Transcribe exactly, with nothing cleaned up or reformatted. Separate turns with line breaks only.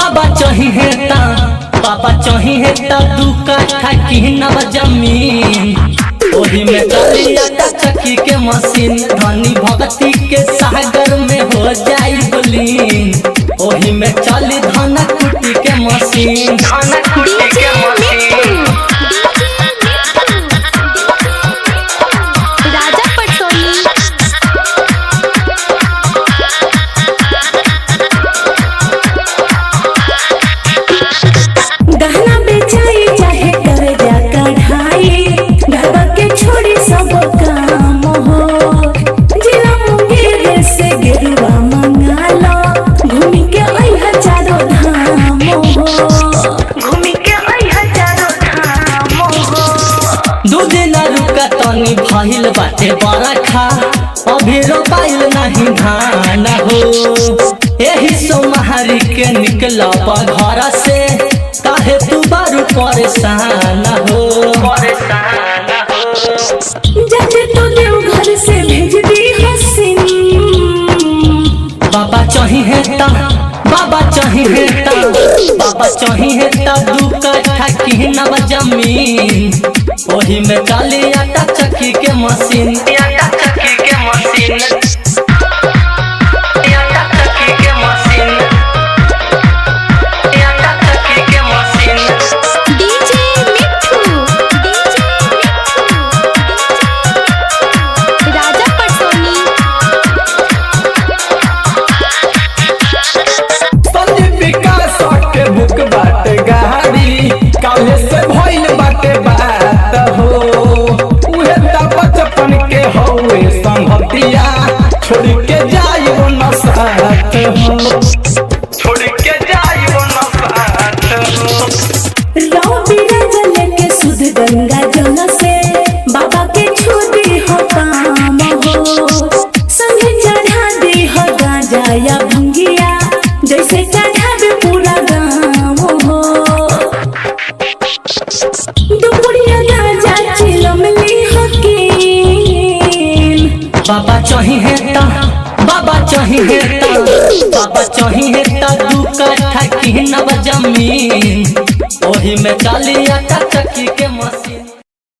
बाबा चाहिए ता बाबा चाहिए ता दू काठा किनब जमीन ओही में चली आटा चक्की के मशीन धनी भक्ति के सागर में हो जाई बुलीन ओही में चली धन कुटी के मशीन धन कुटी के मशीन
राजा पटसोनी
गहना बेचाई चाहे करे जा कढ़ाई घरवा के छोड़ी सब काम हो जिला मुंगेर से गेरुआ मंगा लो घूमी के अइहा चारो धाम हो घूमी के अइहा चारो धाम हो
दू दिन रुका तनी भइल बाटे बरखा अभी रोपाइल नहीं धान हो एही सोमहारी के निकलब घर से काहे तू बारू परेशान हो परेशान हो
जाते तो देव घर से भेज दी हसीन
बाबा चाहिए ता बाबा चाहिए ता बाबा चाहिए ता दू काठा किनब जमीन ओही में चली आटा चक्की के मशीन आटा चक्की के मशीन आटा चक्की के मशीन आटा चक्की के machine
DJ Mithu DJ Mithu Raja Patsoni
Sandeep विकास के बुक बात गाड़ी काले से भइल बाटे बात हो उहे त बचपन के हौवे संगतिया छोड़ के जाइयो न साथ हो छोड़ के जाइयो न साथ हो
राव बिराज लेके सुध गंगा जल से बाबा के छुदी हो काम हो संगे चढ़ा दी हो गांजा या भंगिया जैसे चढ़ावे पूरा गाँव हो दुपुरिया गांजा चिलम ली हकीन
बाबा चाहिए ता बाबा चाहिए ता बाबा चाहिए ता दू काठा किनब जमीन ओही में चली आटा चक्की